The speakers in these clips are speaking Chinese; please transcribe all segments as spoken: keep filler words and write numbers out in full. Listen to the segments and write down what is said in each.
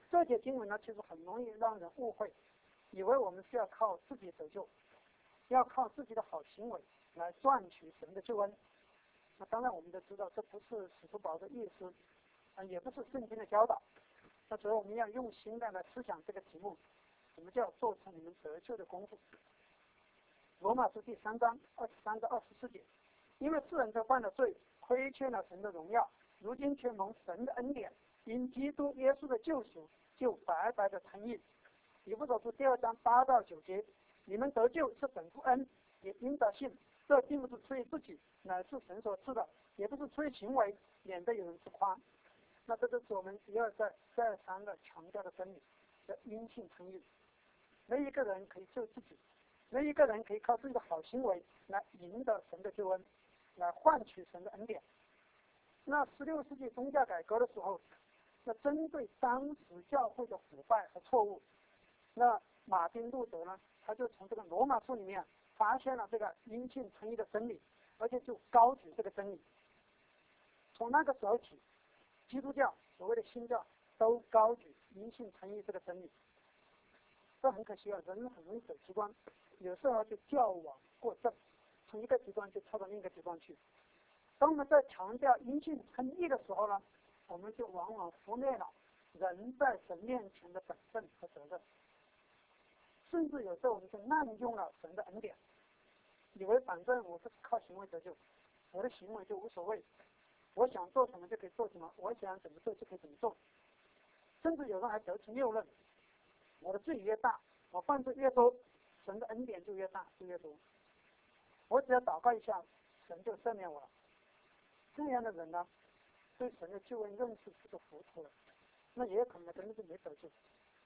这节经文呢，其实很容易让人误会，以为我们是要靠自己得救，要靠自己的好行为来赚取神的救恩。那当然我们都知道，这不是使徒保罗的意思，啊，也不是圣经的教导。那所以我们要用心的来思想这个题目，什么叫做成你们得救的功夫？罗马书第三章二十三到二十四节，因为世人都犯了罪，亏缺了神的荣耀，如今却蒙神的恩典，因基督耶稣的救赎，就白白的称义。以弗所书第二章八到九节，你们得救是本乎恩，也因着信，这并不是出于自己，乃是神所赐的，也不是出于行为，免得有人自夸。那这就是我们一而再再三的强调的真理，叫因信称义。没一个人可以救自己，没一个人可以靠自己的好行为来赢得神的救恩，来换取神的恩典。那十六世纪宗教改革的时候，那针对当时教会的腐败和错误，那马丁路德呢，他就从这个罗马书里面发现了这个因信称义的真理，而且就高举这个真理。从那个时候起，基督教所谓的新教都高举因信称义这个真理。这很可惜啊，人很容易走极端，有时候就矫枉过正，从一个极端就跳到另一个极端去。当我们在强调因信称义的时候呢，我们就往往忽略了人在神面前的本分和责任，甚至有时候我们就滥用了神的恩典，以为反正我不是靠行为得救，我的行为就无所谓，我想做什么就可以做什么，我想怎么做就可以怎么做。甚至有人还得出谬论，我的罪越大，我犯罪越多，神的恩典就越大就越多，我只要祷告一下，神就赦免我了。这样的人呢，对神的救恩认识是个糊涂了，那也有可能真的是没得救。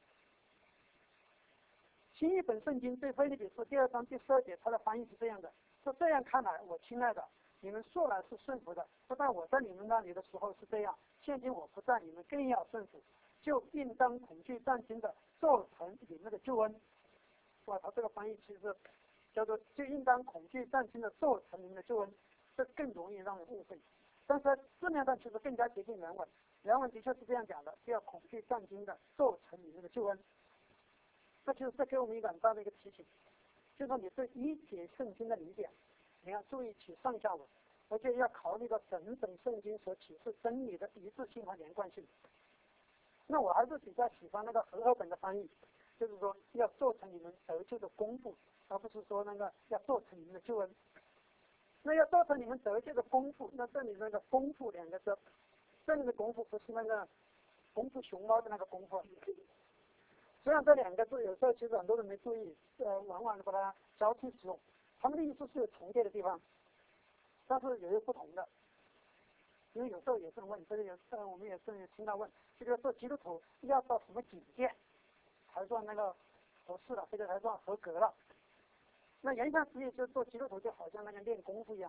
新译本圣经对腓立比书第二章第十二节，它的翻译是这样的：说这样看来，我亲爱的，你们素来是顺服的，不但我在你们那里的时候是这样，现今我不在，你们更要顺服，就应当恐惧战惊的做成你们的救恩。哇，他这个翻译其实叫做就应当恐惧战惊的做成你们的救恩，这更容易让人误会。但是字面上其实更加接近原文，原文的确是这样讲的，就要恐惧战惊的做成你们的救恩。那其实这给我们一个很大的一个提醒，就是说你对一节圣经的理解，你要注意起上下文，而且要考虑到整本圣经所启示真理的一致性和连贯性。那我还是比较喜欢那个和合本的翻译，就是说要做成你们得救的功夫，而不是说那个要做成你们的救恩。那要做成你们得救的功夫，那这里那个功夫两个字，这里的功夫不是那个功夫熊猫的那个功夫。虽然这两个字有时候其实很多人没注意，呃，往往把它交替使用，他们的意思是有重叠的地方，但是也有不同的。因为有时候也是问，这个有呃，我们也是听到问，这个做基督徒要到什么境界才算那个合适了，这个才算合格了？那言下之意就是做基督徒就好像那个练功夫一样，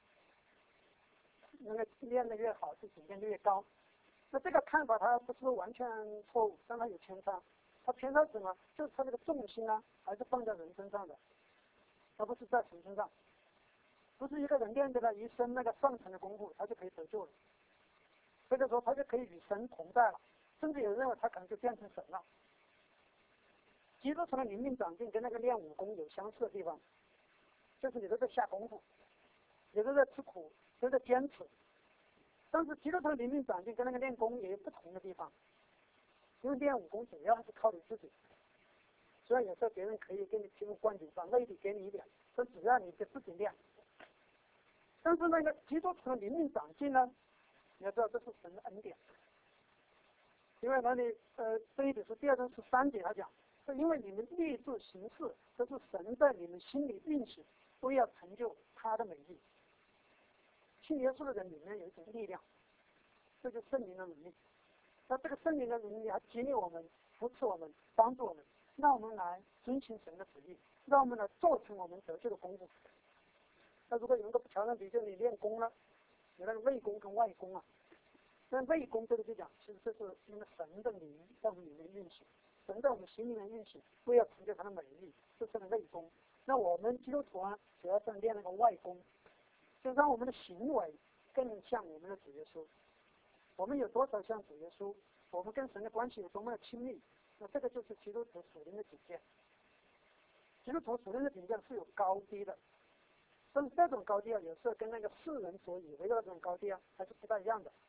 那个练得越好，就境界就越高。那这个看法它不是完全错误，但它有偏差。它偏差什么？就是它这个重心呢，还是放在人身上的，而不是在神身上。不是一个人练的了一身那个上层的功夫，他就可以得救了，或者说他就可以与神同在了，甚至有人认为他可能就变成神了。基督徒的灵命长进跟那个练武功有相似的地方，就是你都在下功夫，你都在吃苦，都在坚持。但是基督徒的灵命长进跟那个练功也有不同的地方，因为练武功主要还是靠你自己。虽然有时候别人可以给你提供灌顶，把内力给你一点，但只要你就自己练。但是那个基督徒的灵命长进呢，你要知道这是神的恩典。因为那里呃，腓立比书第二章十三节他讲，是因为你们立志行事，这是神在你们心里运行，都要成就他的美意。信耶稣的人里面有一种力量，这就是圣灵的能力。那这个圣灵的能力还激励我们、扶持我们、帮助我们，让我们来遵行神的旨意，让我们来做成我们得救的功夫。那如果有一个不调整比，就你练功了，有那个内功跟外功啊。那内功这个就讲，其实这是因为神的灵在我们里面运行，神在我们心里面运行，为了成就他的美丽，这是个内功。那我们基督徒啊，主要是练那个外功，就让我们的行为更像我们的主耶稣。我们有多少像主耶稣， 我们跟神的关系有多么的亲密。那这个就是基督徒属灵的境界。基督徒属灵的境界是有高低的，但是这种高低啊，有时候跟那个世人所以为的这种高低啊，还是不大一样的。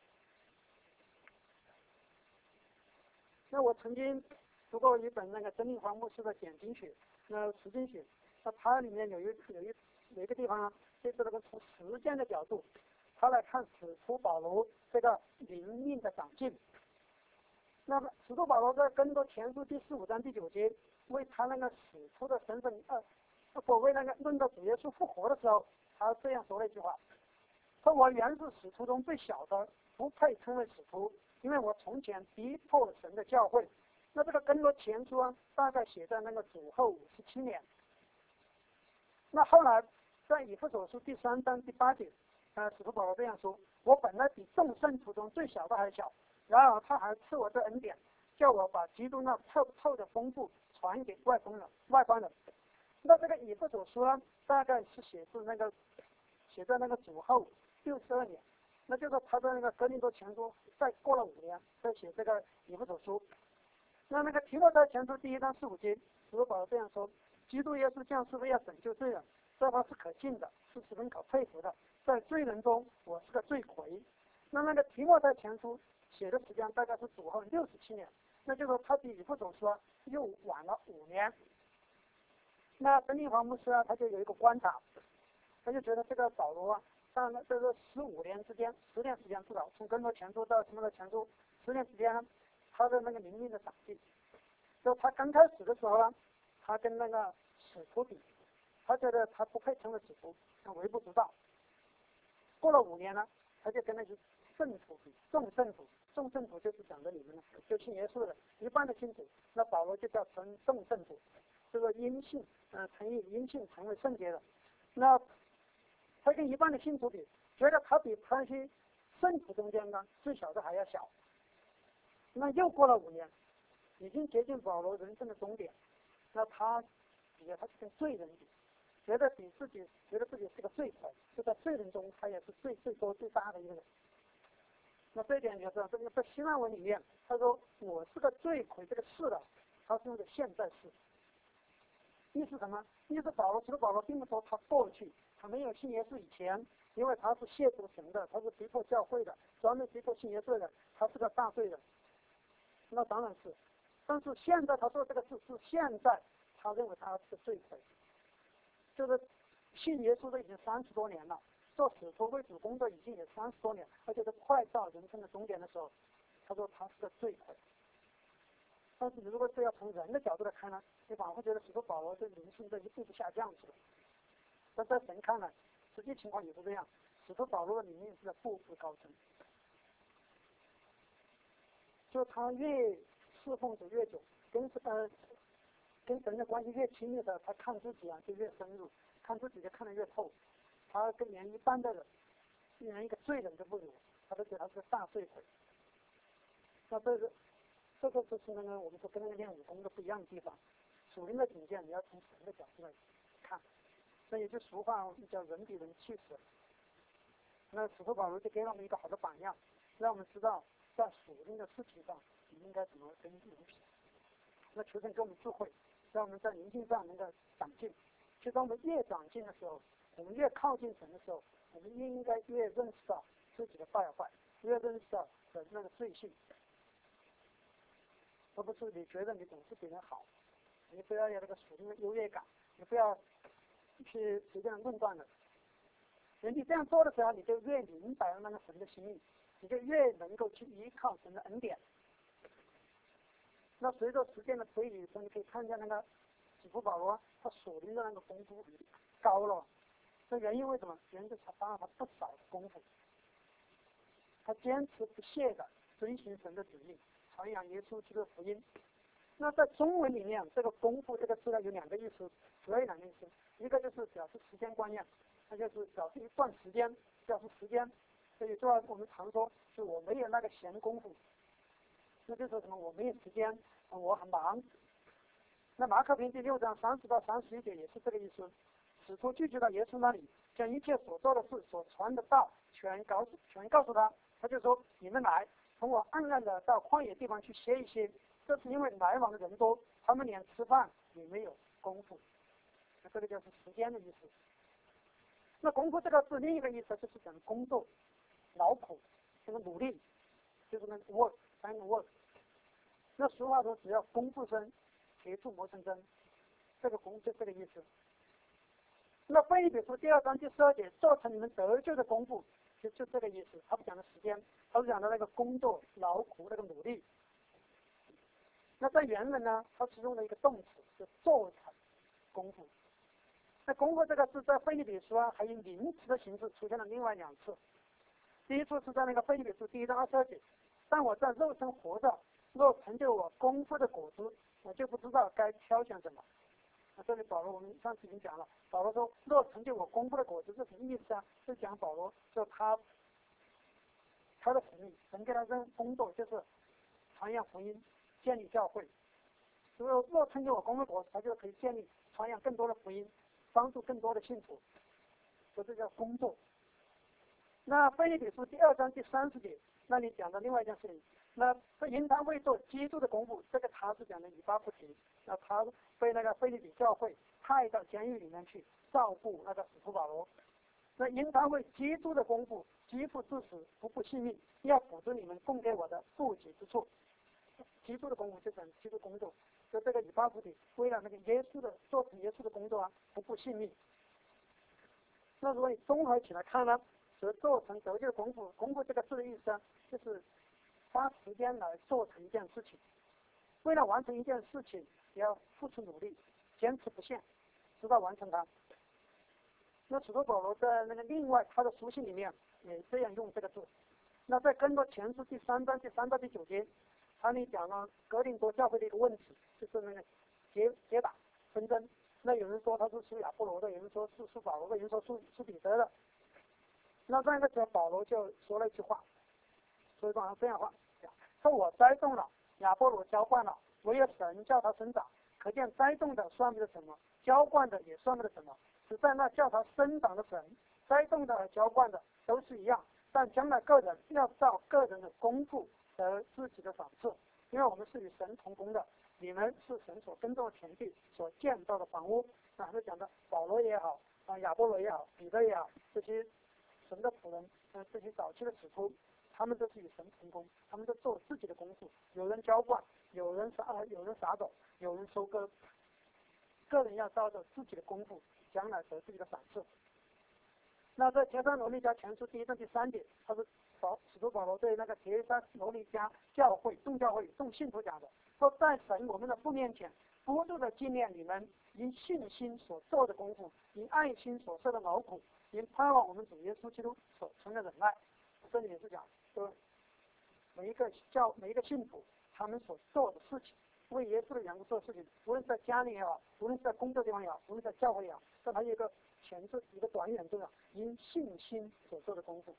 那我曾经读过一本那个曾令华牧师的简经学，那实经学，那它里面有一有一有一个地方啊，就是那个从时间的角度，他来看使徒保罗这个灵命的长进。那么使徒保罗在更多前书第十五章第九节，为他那个使徒的身份，呃，不为那个论到主耶稣复活的时候，他这样说了一句话：说我原是使徒中最小的，不配称为使徒，因为我从前逼迫神的教会。那这个更多前书啊，大概写在那个主后五十七年。那后来在以弗所书第三章第八节，呃，使徒保罗这样说：我本来比众圣徒中最小的还小，然而他还赐我这恩典，叫我把基督那透透的丰富传给外邦人。外邦人。那这个以弗所书呢，大概是写自那个写在那个主后六十二年，那就是他在那个哥林多前书再过了五年，再写这个以弗所书。那那个提摩太前书第一章十五节，使徒保罗这样说：基督耶稣降世为要拯救罪人，这话是可信的，是十分可佩服的。在罪人中，我是个罪魁。那那个提摩太前书写的时间大概是主后六十七年，那就是说他比以弗所书又晚了五年。那曾令华牧师啊，他就有一个观察，他就觉得这个保罗啊，上了这个十五年之间，十年时间至少，从更多前书到什么的前书，十年时间呢，他的那个灵命的长进。就他刚开始的时候呢，他跟那个使徒比，他觉得他不配称为使徒，他微不足道。过了五年呢，他就跟那些圣徒比，众圣徒，众圣徒就是讲的你们呢，就信耶稣的，一般的信徒，那保罗就叫成众圣徒，这个因信，呃，成以因信成为圣洁的。那他跟一般的信徒比，觉得他比他些圣徒中间呢最小的还要小。那又过了五年，已经接近保罗人生的终点，那他比他是跟罪人比，觉得比自己觉得自己是个罪魁，就在罪人中他也是最最多最大的一个人。那这一点就是这个在希腊文里面，他说我是个罪魁，这个是的，他是用的现在式。意思什么？意思保罗，其实保罗并不说他过去，他没有信耶稣以前，因为他是亵渎神的，他是逼迫教会的，专门逼迫信耶稣的，他是个大罪人。那当然是，但是现在他说这个事是现在，他认为他是罪魁，就是信耶稣的已经三十多年了，做使徒为主工作已经有三十多年，而且是快到人生的终点的时候，他说他是个罪魁。但是如果是要从人的角度来看呢，你反而觉得使徒保罗这灵性在一步步下降去了。但在神看来，实际情况也是这样，使徒保罗的灵命是在步步高升。就他越侍奉主越久，跟呃跟神的关系越亲密的，他看自己啊就越深入，看自己就看得越透。他跟连一般的人，连一个罪人都不如，他都觉得他是个大罪魁。那这个这个就是那个我们说跟那个练武功的不一样的地方。属灵的境界你要从神的角度来看，所以就俗话叫人比人气死。那使徒保罗就给了我们一个好的榜样，让我们知道在属灵的事情上你应该怎么跟人比。那求神给我们智慧，让我们在灵性上能够长进。其实当我们越长进的时候，我们越靠近神的时候，我们应该越认识到自己的败坏，越认识到人那个罪性，而不是你觉得你总是比人好，你不要有那个属灵的优越感，你不要去随便论断了。人你这样做的时候，你就越明白了那个神的心意，你就越能够去依靠神的恩典。那随着时间的推移，你可以看见那个使徒保罗他属灵的那个功夫高了。这原因为什么？原因就是他花了不少的功夫，他坚持不懈的遵循神的旨意，传扬耶稣基督的福音。那在中文里面，这个功夫这个字呢有两个意思，主要有两个意思，一个就是表示时间观念，那就是表示一段时间，表示时间。所以说我们常说，就我没有那个闲工夫，那就是什么？我没有时间，我很忙。那马可福音第六章三十到三十一节也是这个意思。使徒聚集到耶稣那里，将一切所做的事、所传的道全告诉全告诉他，他就说：你们来， 从我暗暗的到旷野地方去歇一歇，这是因为来往的人多，他们连吃饭也没有功夫。那这个就是时间的意思。那功夫这个字另一个意思就是讲工作、劳苦，这个努力，就是那 work and work。那俗话说，只要功夫深，铁杵磨成针，这个功就这个意思。那腓立比书第二章第十二节，做成你们得救的功夫，就就这个意思。他不讲的时间，他是讲的那个工作、劳苦那个努力。那在原文呢，它是用了一个动词，是做成功夫。那功夫这个字在腓立比书啊，还以名词的形式出现了另外两次。第一次是在那个腓立比书第一章二十二节，但我在肉身活着，若成就我功夫的果子，我就不知道该挑选什么。那这里保罗我们上次已经讲了，保罗说若成就我功夫的果子，这什么意思啊？是讲保罗就他他的使命，神给他这工作就是传扬福音，建立教会。如果若成就我功夫的果子，他就可以建立传扬更多的福音，帮助更多的信徒，所以这叫工作。那腓立比书第二章第三十节那里讲的另外一件事情，那应当为做基督的功夫，这个他是讲的以巴弗提，那他被那个腓立比教会派到监狱里面去照顾那个使徒保罗，那应当为基督的功夫基辅至死不顾性命，要补足你们供给我的不及之处。基督的功夫就讲基督工作，就这个以巴弗提为了那个耶稣的做成耶稣的工作啊，不顾性命。那如果你综合起来看呢，则做成得救的功夫，功夫这个字的意思啊，就是花时间来做成一件事情。为了完成一件事情，也要付出努力，坚持不懈，直到完成它。那使徒保罗在那个另外他的书信里面也这样用这个字。那在更多前书第三章第三到第九节，他里讲了格林多教会的一个问题，就是那个结结打纷争。那有人说他是属亚波罗的，有人说是属保罗的，有人说属属彼得的。那在那个时候，保罗就说了一句话，所以说这样话，说我栽种了，亚波罗浇灌了，唯有神叫他生长。可见栽种的算不得什么，浇灌的也算不得什么，只在那叫他生长的神。栽种的和浇灌的都是一样，但将来个人要照个人的功夫得自己的赏赐，因为我们是与神同工的，你们是神所耕种的田地，所建造的房屋。那还是讲的保罗也好啊，亚波罗也好，彼得也好，这些神的仆人，呃，这些早期的使徒，他们都是与神同工，他们都做自己的功夫，有人浇灌，有人撒，有人撒种，有人收割，个人要照着自己的功夫，将来得自己的赏赐。那在帖撒罗尼迦前书第一章第三节，他是保使徒保罗对那个帖撒罗尼迦教会、众教会、众信徒讲的，说在神我们的父面前，不住的纪念你们因信心所做的功夫，因爱心所受的劳苦，因盼望我们主耶稣基督所存的忍耐。这里也是讲，说每一个教每一个信徒他们所做的事情，为耶稣的缘故做的事情，无论是在家里也好，无论是在工作地方也好，无论在教会也好，这还有一个前置一个短远重要，因信心所做的功夫。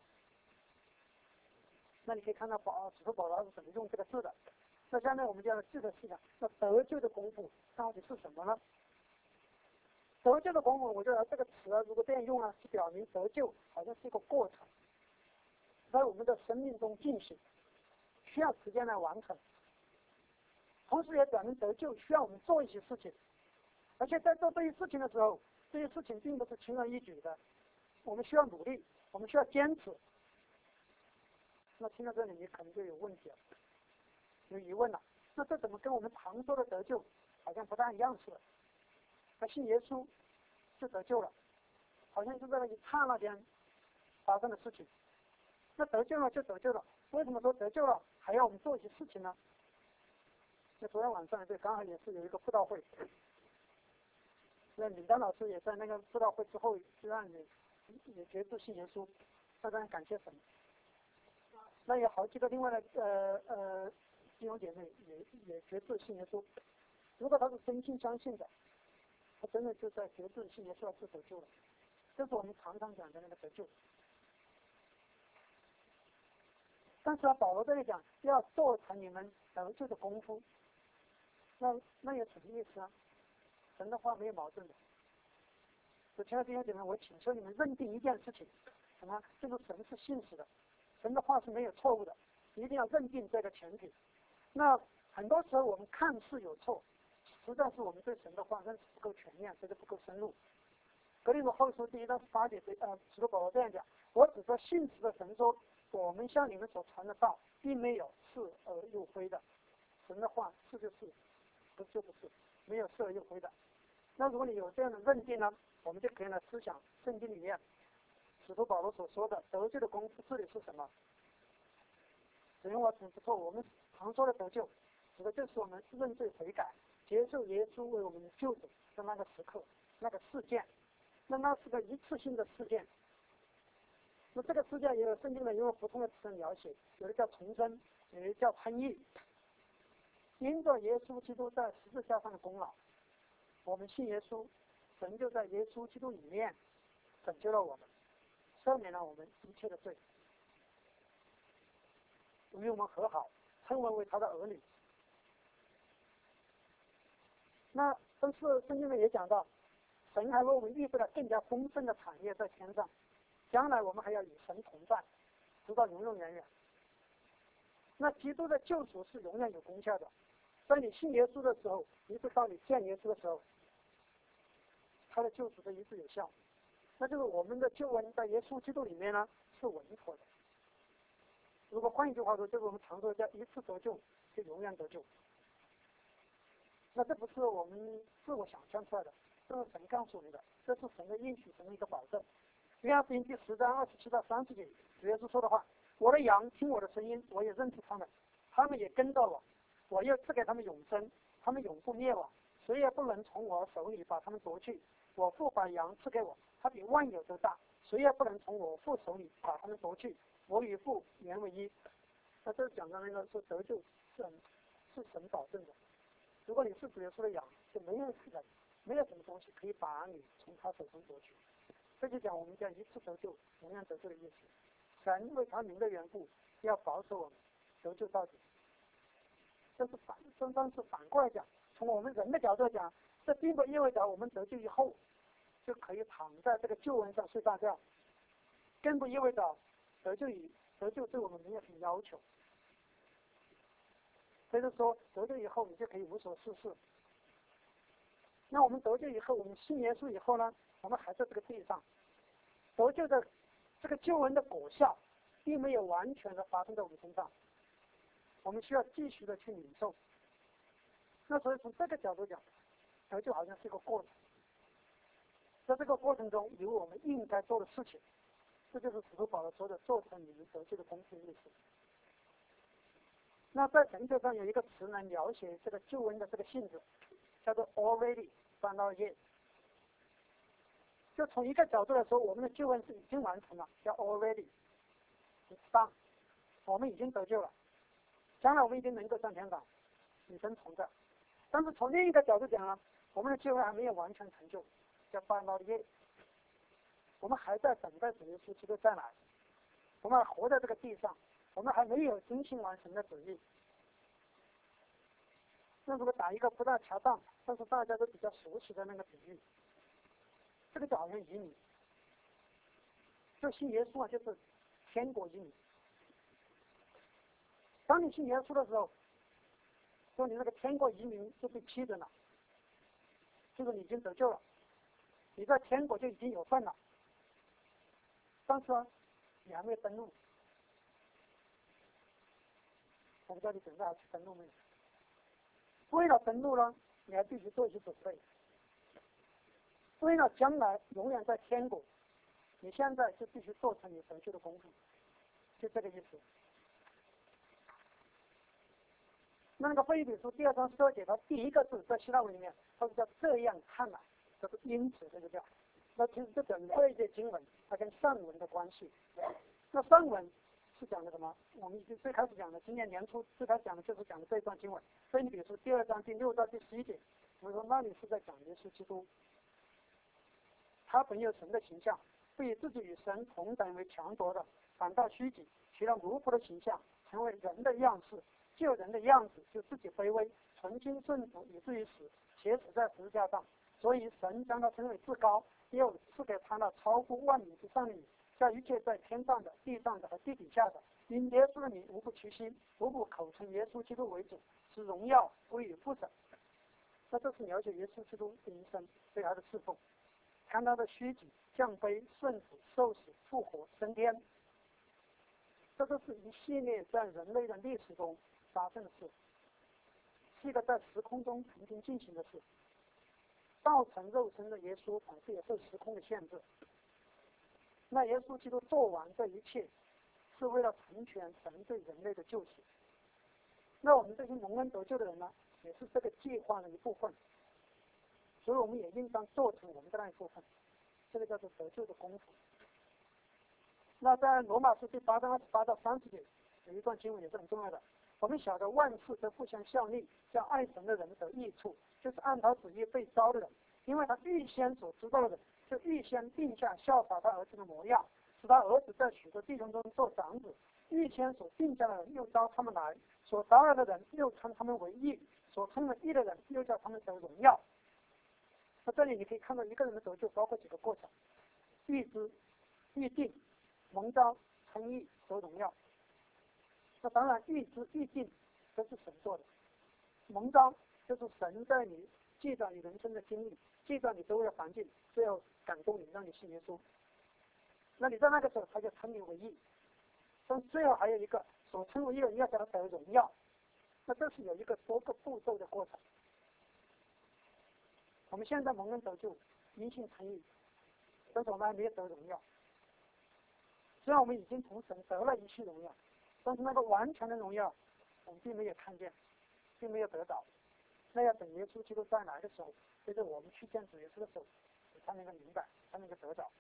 那你可以看到保使徒保罗是怎么用这个字的。那下面我们就要记得是讲，那得救的功夫到底是什么呢？得救的功夫，我觉得这个词啊，如果这样用啊，是表明得救好像是一个过程，在我们的生命中进行，需要时间来完成。同时也表明得救需要我们做一些事情，而且在做这些事情的时候，这些事情并不是轻而易举的，我们需要努力，我们需要坚持。那听到这里，你可能就有问题了，有疑问了。那这怎么跟我们常说的得救好像不大一样似的？那信耶稣就得救了，好像是在那一刹那间发生的事情。那得救了就得救了，为什么说得救了还要我们做一些事情呢？那昨天晚上对，刚好也是有一个布道会，那李丹老师也在那个布道会之后就让你也决志信耶稣，非常感谢神。那有好几个另外的呃呃弟兄姐妹也也决志信耶稣。如果他是真心相信的，他真的就在决志信耶稣就得救了。这是我们常常讲的那个得救。但是啊，保罗这里讲要做成你们得救的功夫，那那有什么意思啊？神的话没有矛盾的。所以亲爱的弟兄姐妹，我请求你们认定一件事情，什么？就是神是信实的，神的话是没有错误的。 一定要认定这个前提。那很多时候我们看似有错，实在是我们对神的话认识不够全面，这个不够深入。格林多后书第一章十八节，呃，使徒保罗这样讲：我指着信实的神说，我们向你们所传的道，并没有是而又非的。神的话是就是，不是就不是，没有是而又非的。那如果你有这样的认定呢，我们就可以来思想圣经里面使徒保罗所说的得救的功夫，这里是什么？只用我指不错，我们常说的得救，指的就是我们认罪悔改，接受耶稣为我们的救主的那个时刻、那个事件。那那是个一次性的事件。那这个事件也有圣经里用不同的词描写，有的叫重生，有的叫称义。因着耶稣基督在十字架上的功劳，我们信耶稣，神就在耶稣基督里面拯救了我们，赦免了我们一切的罪，与我们和好，称为为他的儿女。那但是圣经里也讲到，神还为我们预备了更加丰盛的产业在天上，将来我们还要与神同在，直到永永远远。那基督的救赎是永远有功效的，在你信耶稣的时候，一直到你见耶稣的时候，他的救赎的一直有效。那就是我们的救恩在耶稣基督里面呢是稳妥的。如果换一句话说，就是我们常说叫一次得救就永远得救。那这不是我们自我想象出来的，这是神告诉我们的，这是神的应许，神的一个保证。约翰福音第十章二十七到三十节，主耶稣说的话：我的羊听我的声音，我也认识他们，他们也跟着我，我又赐给他们永生，他们永不灭亡，谁也不能从我手里把他们夺去。我父把羊赐给我，他比万有都大，谁也不能从我父手里把他们夺去。我与父原为一。那这讲的那个是得救，是是神保证的。如果你是主耶稣的羊，就没有人，没有什么东西可以把你从他手中夺取。这就讲我们叫一次得救，永远得救的意思。神为他名的缘故，要保守我们得救到底。这是反，单单是反过来讲，从我们人的角度讲，这并不意味着我们得救以后就可以躺在这个救恩上睡大觉，更不意味着得救以得救对我们没有什么要求。所以说得救以后你就可以无所事事。那我们得救以后，我们信耶稣以后呢，我们还在这个地上，得救的这个救恩的果效并没有完全的发生在我们身上，我们需要继续的去领受。那所以从这个角度讲，得救好像是一个过程，在这个过程中有我们应该做的事情，这就是使徒保罗说的做成你们得救的功夫的意思。那在神学上有一个词来描写这个救恩的这个性质，叫做 already done not yet。就从一个角度来说，我们的救恩是已经完成了，叫 already it's done， 我们已经得救了，将来我们一定能够上天堂，与神同在。但是从另一个角度讲呢，我们的救恩还没有完全成就，叫 done not yet， 我们还在等待主耶稣基督再来，我们还活在这个地上，我们还没有遵行完神的旨意。那如果打一个不大恰当，但是大家都比较熟悉的那个比喻，这个就好像移民，就信耶稣啊，就是天国移民。当你信耶稣的时候，说你那个天国移民就被批准了，就是你已经得救了，你在天国就已经有份了。但是呢，你还没有登陆。我不知道你准备好去登陆没有？为了登陆呢，你还必须做一些准备。为了将来永远在天国，你现在就必须做成你得救的功夫，就这个意思。那个腓立比书第二章十二节，它第一个字在希腊文里面，它是叫这样看来，这是因此这个叫。那其实这整个一节经文，它跟上文的关系。那上文是讲的什么？我们已经最开始讲的，今年年初最开始讲的就是讲的这一段经文。腓立比书第二章第六到第十一节，我们说那里是在讲耶稣基督，他本有神的形象，不以自己与神同等为强夺的，反倒虚己，取了奴仆的形象，成为人的样式。就人的样子，就自己卑微，存心顺服，以至于死，且死在十字架上。所以神将他称为至高，又赐给他那超乎万民之上的名， 叫一切在天上的、地上的和地底下的，因耶稣的名无不屈膝，无不口称耶稣基督为主，使荣耀归于父神。那这是了解耶稣基督的一生对他的侍奉，看他的虚己、降卑、顺服、受死、复活、升天，这都是一系列在人类的历史中发生的事，是一个在时空中曾经进行的事。道成肉身的耶稣本是也受时空的限制。那耶稣基督做完这一切，是为了成全神对人类的救赎。那我们这些蒙恩得救的人呢，也是这个计划的一部分，所以我们也应当做成我们的那一部分，这个叫做得救的功夫。那在罗马书第八章二十八到三十节有一段经文也是很重要的。我们晓得万事都互相效力，叫爱神的人得益处，就是按他旨意被招的人，因为他预先所知道的人，就预先定下效法他儿子的模样，使他儿子在许多弟兄中做长子。预先所定下的人又招他们来，所招来的人又称他们为义，所称为义的人又叫他们得荣耀。那这里你可以看到一个人的得救包括几个过程：预知、预定、蒙召、称义、得荣耀。那当然，预知预定都是神做的，蒙召就是神在你记载你人生的经历，记载你周围的环境，最后感动你，让你信耶稣。那你在那个时候，他就称你为义。但最后还有一个所称为义的人要叫他得荣耀，那这是有一个多个步骤的过程。我们现在蒙恩得救，因信称义，但是我们还没有得荣耀。虽然我们已经从神得了一些荣耀，但是那个完全的荣耀，我们并没有看见，并没有得到。那要等耶稣基督再来的时候，就是我们去见主耶稣的时候，才能够明白，才能够得到。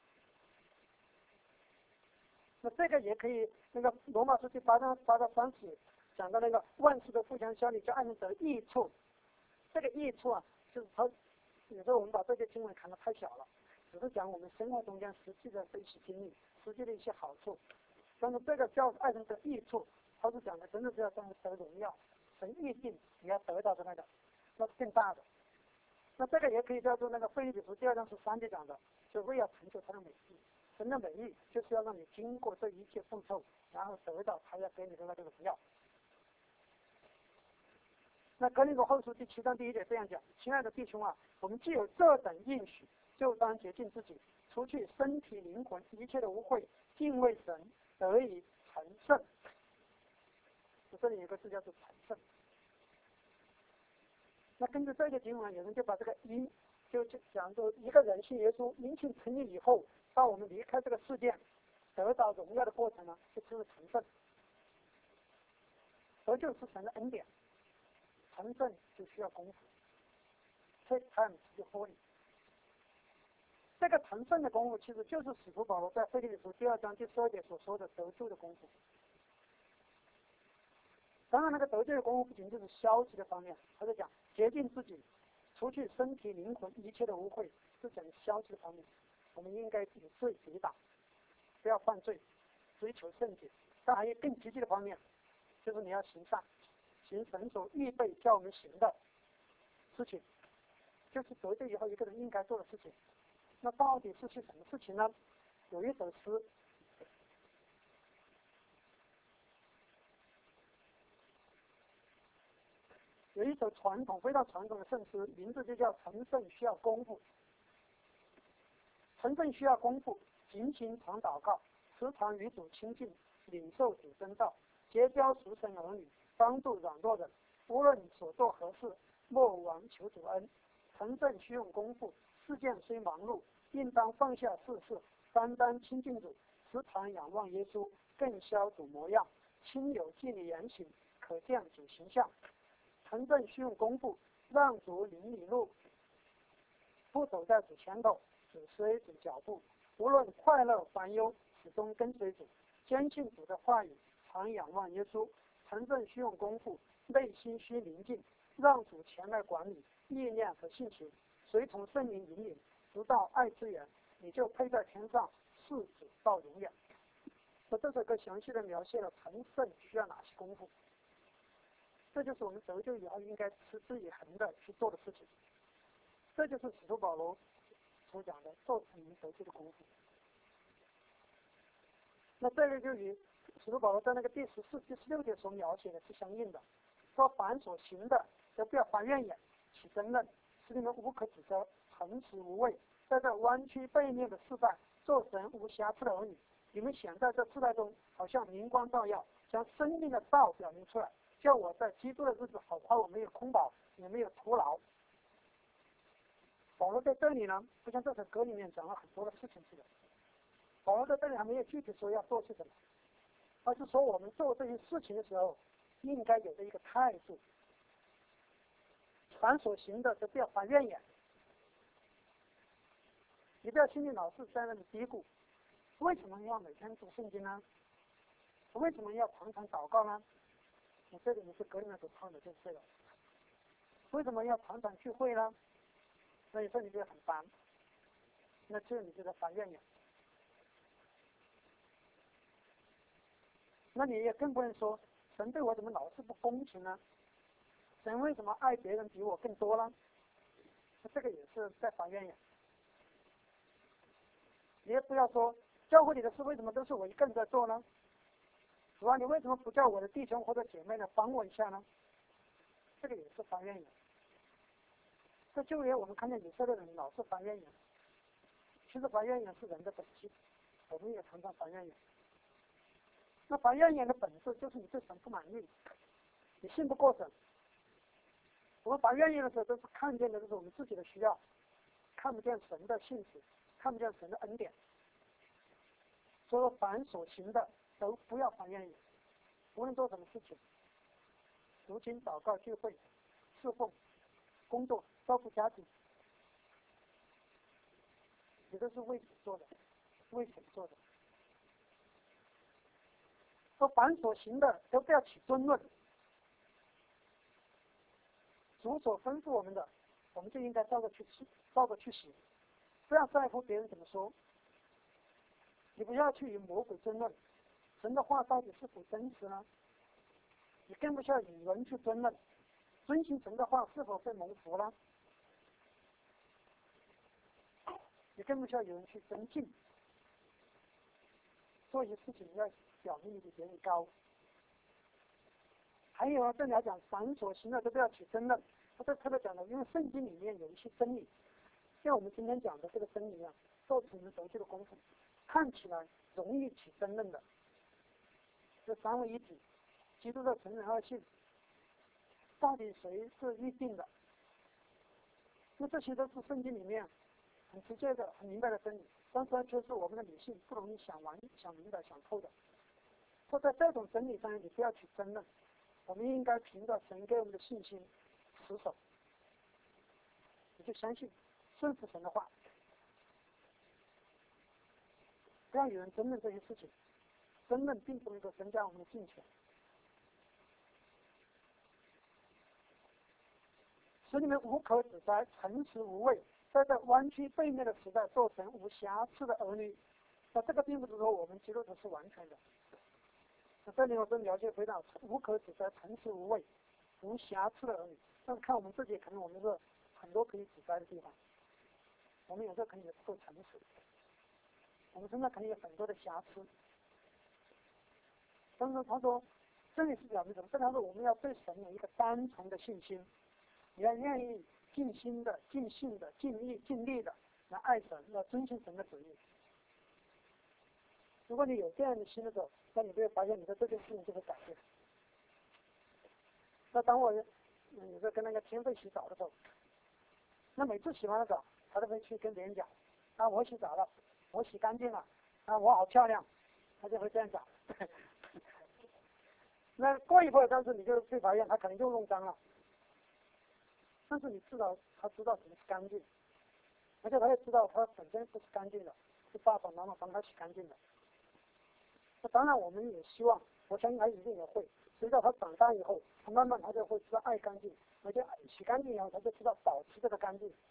那这个也可以，那个罗马书第八章八到三十讲到那个万事都互相效力，叫按人得益处。这个益处啊，就是他有时候我们把这些经文看得太小了，只是讲我们生活中间实际的一些经历，实际的一些好处。但是这个叫爱人得益处，他是讲的真的是要让人得荣耀，神预定你要得到的那个，那是更大的。那这个也可以叫做那个腓立比书第二章十三节讲的，就为要成就他的美意。神的美意就是要让你经过这一切受挫，然后得到他要给你的那个荣耀。那格林多后书第七章第一节这样讲：亲爱的弟兄啊，我们既有这等应许，就当洁净自己，除去身体灵魂一切的污秽，敬畏神，得以成圣。这里有个字叫做成圣。那根据这个经文，有人就把这个因就讲说一个人信耶稣，因信称义以后，到我们离开这个世界得到荣耀的过程呢，就称为成圣。得救是神的恩典，成圣就需要功夫 ，take time to be holy。这个成圣的功夫，其实就是使徒保罗在腓立比书第二章第十二节所说的得救的功夫。当然，那个得救的功夫不仅就是消极的方面，他在讲洁净自己，除去身体灵魂一切的污秽，是讲消极的方面。我们应该与罪抵挡，不要犯罪，追求圣洁。但还有更积极的方面，就是你要行善，行神所预备叫我们行的事情，就是得救以后一个人应该做的事情。那到底是些什么事情呢？有一首诗，有一首传统非常传统的圣诗，名字就叫《成圣需要功夫》。成圣需要功夫，勤勤常祷告，时常与主亲近，领受主真道，结交属神儿女，帮助软弱人。无论所做何事，莫忘求主恩。成圣需用功夫，事件虽忙碌，应当放下世事，单单亲近主，时常仰望耶稣，更消主模样。亲友见你言行，可见主形象。成圣需用功夫，让主领你路，不走在主前头，只随主脚步。无论快乐烦忧，始终跟随主，坚信主的话语，常仰望耶稣。成圣需用功夫，内心需宁静，让主前来管理意念和性情，随从圣灵引领，直到爱之源，你就配在天上，侍主到永远。那这首歌详细的描写了成圣需要哪些功夫，这就是我们得救以后应该持之以恒的去做的事情。这就是使徒保罗所讲的做成得救的功夫。 那这个就与使徒保罗在那个第十四、第十六节所描写的是相应的，说凡所行的，都不要发怨言，起争论，使你们无可指责，诚实无畏，在这弯曲背面的世代，做神无瑕疵的儿女。你们显在这世代中，好像明光照耀，将生命的道表明出来，叫我在基督的日子好夸我没有空饱，也没有徒劳。保罗在这里呢，不像这首歌里面讲了很多的事情似的。保罗在这里还没有具体说要做些什么，而是说我们做这些事情的时候，应该有的一个态度。凡所行的都不要发怨言，你不要心里老是在那里嘀咕，为什么要每天读圣经呢？为什么要常常祷告呢？你这个你是格里面所唱的就是这个。为什么要常常聚会呢？那你说你觉得很烦，那这你就在发怨言。那你也更不能说神对我怎么老是不公平呢？神为什么爱别人比我更多呢？这个也是在发怨言。你也不要说教会里的事为什么都是我一个人在做呢？主啊，你为什么不叫我的弟兄或者姐妹呢帮我一下呢？这个也是发怨言。这就业我们看见以色列人老是发怨言，其实发怨言是人的本性，我们也常常发怨言。那发怨言的本质就是你对神不满意，你信不过神。我们发怨言的时候，都是看见的都是我们自己的需要，看不见神的性质，看不见神的恩典。所以说，凡所行的都不要发怨言，无论做什么事情，读经、祷告、聚会、侍奉、工作、照顾家庭，你都是为主做的，为神做的。说凡所行的都不要起争论，主所吩咐我们的，我们就应该照着去吃，照着去行，不要在乎别人怎么说。你不要去与魔鬼争论，神的话到底是否真实呢？你更不需要与人去争论，遵行神的话是否会蒙福呢？你更不需要有人去争竞，做一些事情要表明你比别人高。还有啊，这里来讲，凡所行的都不要起争论。他这特别讲的，因为圣经里面有一些真理，像我们今天讲的这个真理一样，做出你们熟悉的功夫，看起来容易起争论的。这三位一体，基督的纯人二性，到底谁是预定的？那这些都是圣经里面很直接的、很明白的真理，但是却是我们的理性不容易想完、想明白、想透的。说在这种真理上，你不要去争论，我们应该凭着神给我们的信心持守，你就相信、顺服神的话，不要有人争论这些事情。争论并不能够增加我们的金钱，使你们无可指摘，诚实无畏，在这弯曲背面的时代，做成无瑕疵的儿女。那这个并不是说我们基督徒是完全的。那这里我是描写回到无可指摘、诚实无畏、无瑕疵的儿女。但是看我们自己，可能我们是很多可以指摘的地方，我们有时候可能也不够诚实，我们身上可能有很多的瑕疵。但是他说，这里是表明什么？这里说我们要对神有一个单纯的信心，你要愿意尽心的、尽性的、尽力、尽力的来爱神，来遵循神的旨意。如果你有这样的心的时候，那你就会发现你的这件事情就会改变。那当我嗯有时候跟那个天父洗澡的时候，那每次洗完了澡，他都会去跟别人讲，啊我洗澡了，我洗干净了，啊我好漂亮，他就会这样讲。那过一会儿，但是你就会发现他可能又弄脏了，但是你知道他知道什么是干净，而且他也知道他本身不是干净的，是爸爸妈妈帮他洗干净的。那当然我们也希望，我相信他一定也会，随着他长大以后，他慢慢他就会知道爱干净，而且洗干净以后他就知道保持这个干净。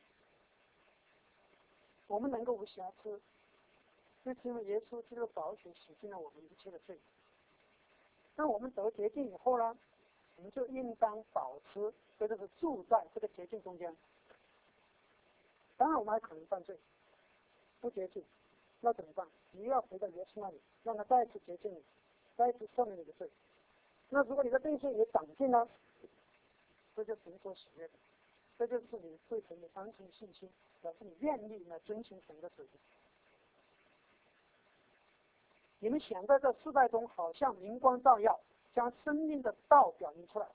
我们能够无瑕疵，就是因为耶稣基督的宝血洗净了我们一切的罪。那我们得洁净以后呢，我们就应当保持，或者是住在这个洁净中间。当然我们还可能犯罪，不洁净， 那怎么办？你要回到耶稣那里，让他再次接近你，再次赦免你的罪。那如果你的对象也长进了，这就是神所喜悦的，这就是你对神的单纯信心，表示你愿意来遵循神的旨意。你们显在这世代中，好像明光照耀，将生命的道表明出来。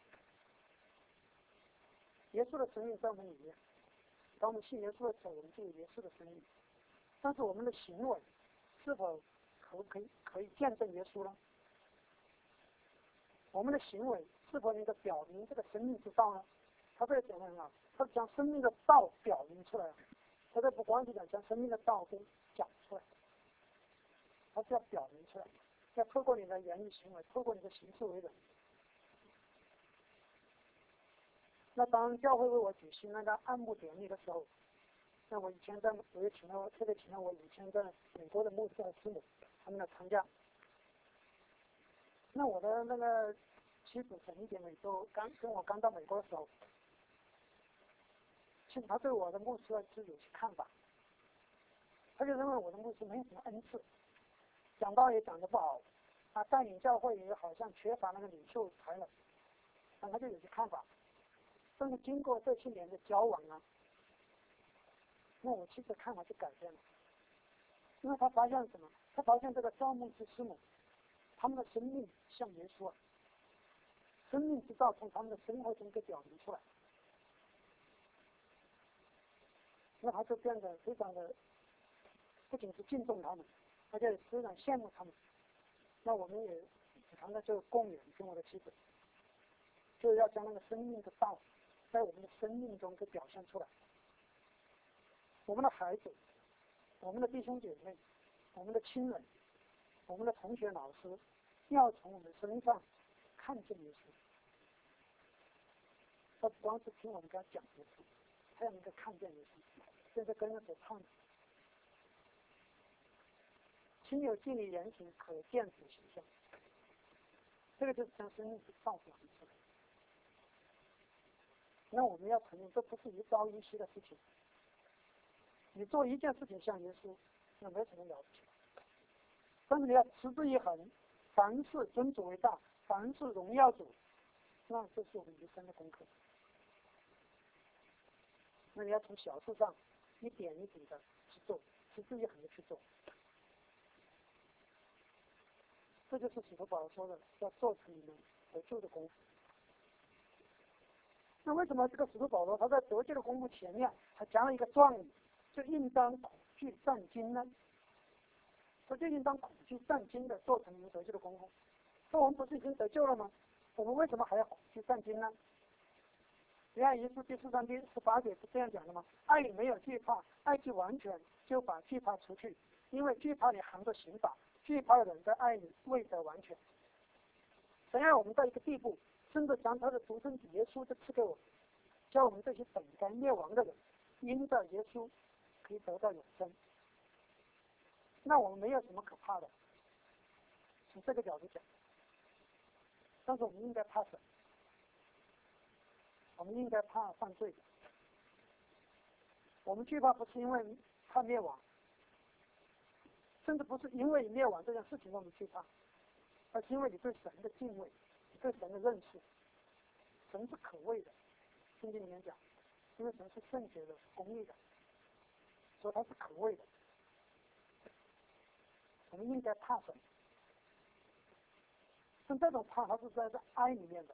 耶稣的生命在我们里面，当我们信耶稣的时候，我们就有耶稣的生命。但是我们的行为是否可可以可以见证耶稣呢？我们的行为是否能够表明这个生命之道呢？他这个讲得很好，他将生命的道表明出来，他这不光是讲将生命的道给讲出来，他是要表明出来，要透过你的言语行为，透过你的行事为人。那当教会为我举行那个按牧典礼的时候，那我以前在，我也请了，特别请了我以前在美国的牧师和师母，他们来参加。那我的那个妻子沈一姐妹都刚跟我刚到美国的时候，其实他对我的牧师是有些看法，他就认为我的牧师没有什么恩赐，讲道也讲得不好，啊，带领教会也好像缺乏那个领袖才能，但他就有些看法。但是经过这些年的交往啊，那我妻子看法就改变了，因为他发现什么？他发现这个赵牧师师母，他们的生命像耶稣啊，生命之道从他们的生活中给表明出来，那他就变得非常的，不仅是敬重他们，而且非常羡慕他们。那我们也常常就共勉跟我的妻子，就是要将那个生命的道在我们的生命中给表现出来。我们的孩子，我们的弟兄姐妹，我们的亲人，我们的同学老师，要从我们身上看见耶稣。他不光是听我们跟他讲耶稣，他要能够看见耶稣，这是跟人所唱的。亲友敬礼言行，可见主形象。这个就是将生命之道表明出来。那我们要承认，这不是一朝一夕的事情。你做一件事情像耶稣，那没什么了不起。但是你要持之以恒，凡事尊主为大，凡事荣耀主，那这是我们一生的功课。那你要从小事上一点一滴的去做，持之以恒的去做。这就是使徒保罗说的，要做成你们得救的功夫。那为什么这个使徒保罗他在得救的功夫前面还讲了一个状语，就应当恐惧战惊呢？他就应当恐惧战惊的做成你们得救的功夫。说我们不是已经得救了吗？我们为什么还要恐惧战惊呢？约翰一书第四章第十八节是这样讲的吗？爱里没有惧怕，爱既完全，就把惧怕除去，因为惧怕里含着刑罚，惧怕的人在爱里未得完全。神爱我们到一个地步，甚至将他的独生子耶稣就赐给我们，叫我们这些本该灭亡的人，因着耶稣可以得到永生。那我们没有什么可怕的，从这个角度讲。但是我们应该怕神，我们应该怕犯罪。我们惧怕不是因为怕灭亡，甚至不是因为灭亡这件事情我们惧怕，而是因为你对神的敬畏，你对神的认识。神是可畏的，圣经里面讲，因为神是圣洁的、公义的，所以他是可畏的。我们应该怕神，但这种怕它是在这爱里面的，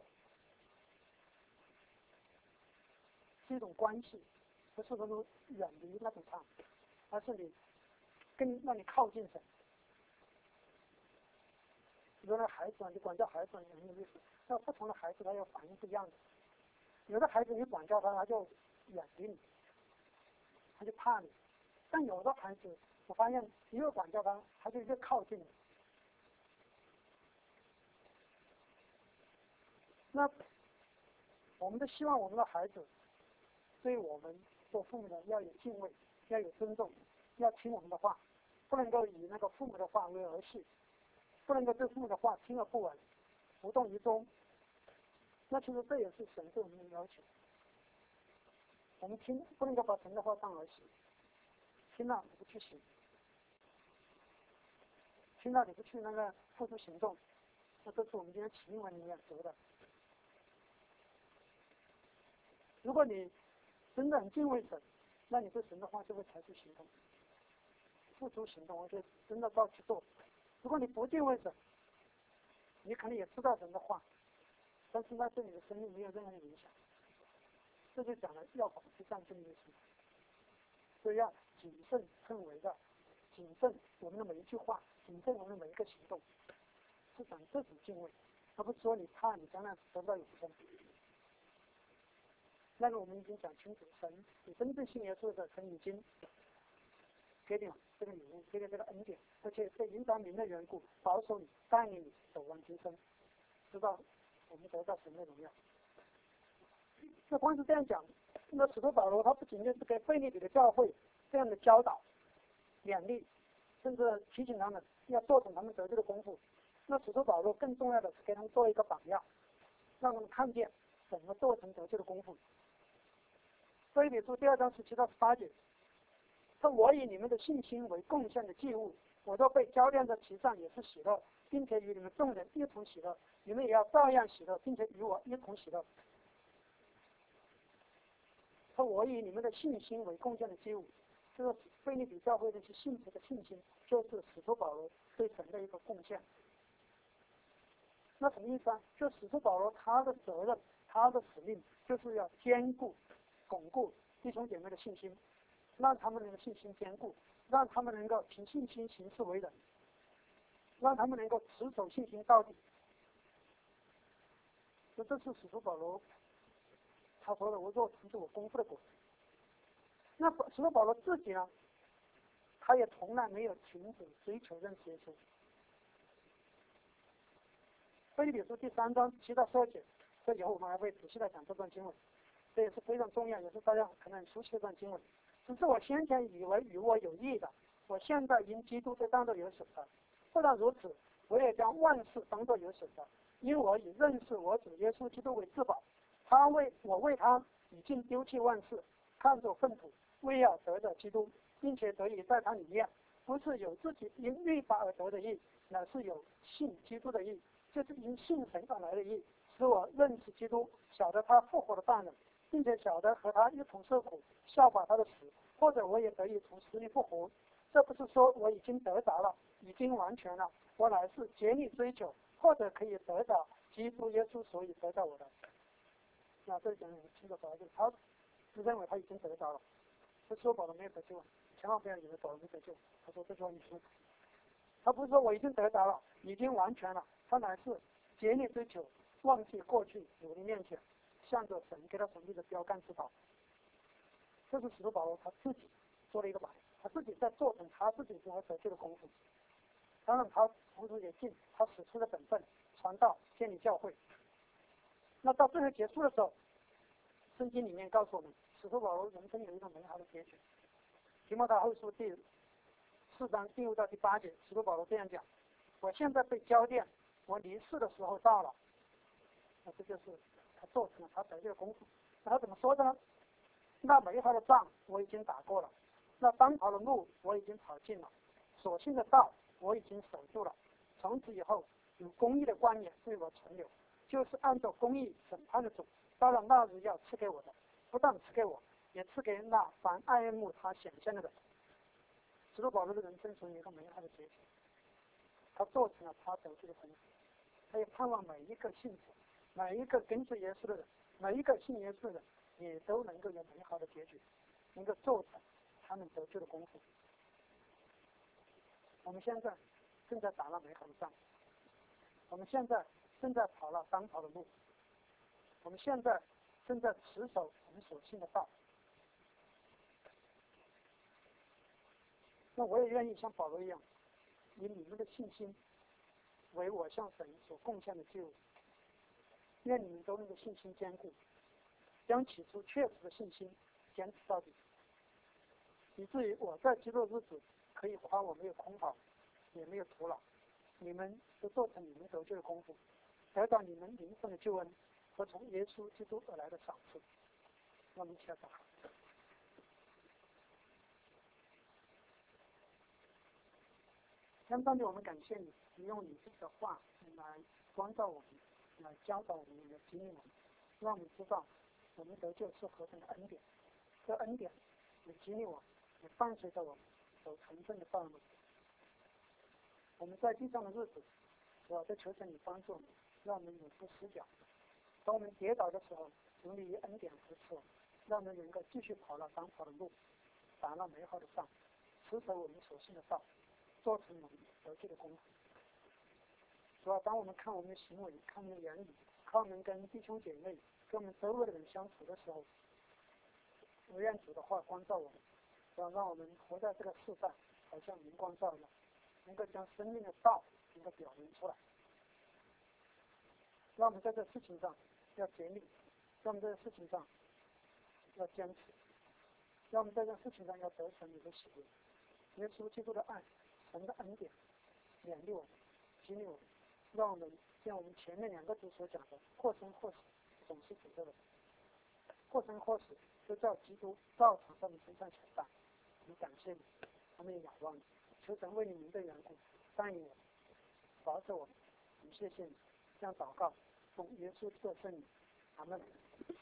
是一种关系，不是那种远离那种怕，而是你跟让你靠近神。比如那孩子啊，你管教孩子也很有意思，那不同的孩子他有反应不一样的。有的孩子你管教他，他就远离你，他就怕你；但有的孩子，我发现你越管教他，他就越靠近你。那我们都希望我们的孩子对我们做父母的要有敬畏，要有尊重，要听我们的话，不能够以那个父母的话为儿戏，不能够对父母的话听而不闻，无动于衷。那其实这也是神对我们的要求。我们听不能够把神的话当儿戏，听了不去行。 听到你不去那个付诸行动，那这是我们今天启文里面读的。如果你真的很敬畏神，那你对神的话就会采取行动，付诸行动，我就真的照去做。如果你不敬畏神，你可能也知道神的话，但是那对你的生命没有任何影响。这就讲了要恐惧战胜的意思，所以要谨慎称为的，谨慎我们的每一句话，谨慎我们的每一个行动，是讲这种敬畏，而不是说你怕你将来得不到永生。那个我们已经讲清楚，神你真正信耶稣的神已经给你这个礼物，给你这个恩典，而且在引导您的缘故，保守你，带领你走完今生，直到我们得到神的荣耀。那光是这样讲，那使徒保罗他不仅仅是给腓立比的教会这样的教导、勉励，甚至提醒他们要做成他们得救的功夫。那使徒保罗更重要的是给他们做一个榜样，让他们看见怎么做成得救的功夫。腓立比书第二章十七到十八节，说我以你们的信心为贡献的祭物，我都被交奠在其上，也是喜乐，并且与你们众人一同喜乐。你们也要照样喜乐，并且与我一同喜乐。说我以你们的信心为贡献的祭物，这个腓立比教会的是信徒的信心，就是使徒保罗对神的一个贡献。那什么意思啊？就使徒保罗他的责任，他的使命，就是要坚固、巩固弟兄姐妹的信心，让他们能够信心坚固，让他们能够凭信心行事为人，让他们能够持守信心到底。那这是使徒保罗他说的，我说这是我功夫的果子。那使徒保罗自己呢，他也从来没有停止追求认识耶稣。腓立比书第三章七到十二节，这以后我们还会仔细的讲这段经文，这也是非常重要，也是大家可能很熟悉的一段经文。只是我先前以为与我有益的，我现在因基督被当作有损的；不但如此，我也将万事当作有损的，因我以认识我主耶稣基督为至宝。他为我为他已经丢弃万事，看作粪土，为要得着基督，并且得以在他里面，不是有自己因律法而得的义，乃是有信基督的义，就是因信神而来的义，使我认识基督，晓得他复活的大能，并且晓得和他一同受苦，效法他的死，或者我也得以从死里复活。这不是说我已经得着了，已经完全了，我乃是竭力追求，或者可以得着基督耶稣所以得到我的。那这讲很清楚，保罗就是他是认为他已经得着了，不是说保罗没有得救，千万不要以为保罗没得救。他说这句话你说，他不是说我已经得着了，已经完全了，他乃是竭力追求，忘记过去，努力面前，向着神给他准备的标杆指导。这是使徒保罗他自己做了一个榜样，他自己在做成他自己如何得救的功夫。当然他同时也尽他使出的本分，传道建立教会。那到最后结束的时候，圣经里面告诉我们，使徒保罗人生有一个美好的结局。提摩太后书第四章第六到第八节，使徒保罗这样讲：我现在被交奠，我离世的时候到了。那这就是他做成了他得救的功夫。那他怎么说的呢？那美好的仗我已经打过了，那当跑的路我已经跑尽了，所信的道我已经守住了。从此以后，有公义的冠冕对我存留，就是按照公义审判的主，到了那日要赐给我的，不但赐给我，也赐给那凡爱慕他显现的人。使徒保罗的人生成一个美好的结局，他做成了他得救的功夫。他也盼望每一个信徒，每一个跟随耶稣的人，每一个信耶稣的人，也都能够有美好的结局，能够做成他们得救的功夫。我们现在正在打了美好的仗，我们现在正在跑了当跑的路，我们现在正在持守我们所信的道。那我也愿意像保罗一样，以你们的信心为我向神所贡献的祭物。愿你们都能够信心坚固，将起初确实的信心坚持到底，以至于我在基督日子可以夸我没有空跑，也没有徒劳。你们都做成你们得救的功夫，得到你们灵魂的救恩和从耶稣基督而来的赏赐。我们一起来祷告。 相当的，我们感谢你，你用你自己的话来光照我们，来教导我们，来激励我们，让我们知道我们得救是何等的恩典。这恩典也激励我们，也伴随着我们走成圣的道路。我们在地上的日子，主要在求神你帮助我们，让我们永不失脚。当我们跌倒的时候，主你以恩典扶持我们，让我们能够继续跑了当跑的路，打了美好的仗，持守我们所信的道，做成我们得救的功夫。主要当我们看我们的行为，看我们的言语，看我们跟弟兄姐妹、跟我们周围的人相处的时候，我愿主的话光照我们，要让我们活在这个世上，好像明光照耀，能够将生命的道能够表明出来。让我们在这事情上要竭力，让我们在这事情上要坚持，让我们在这事情上要得成你的喜悦。耶稣基督的爱，神的恩典，勉励我们，激励我们，让我们像我们前面两个组所讲的，或生或死，总是主的人。或生或死，都叫基督照常在我们身上显大。我们感谢你，我们也仰望你，求神为你名的缘故，带领我们，保守我们。我们谢谢你，这样祷告，奉耶稣基督的圣名，阿门。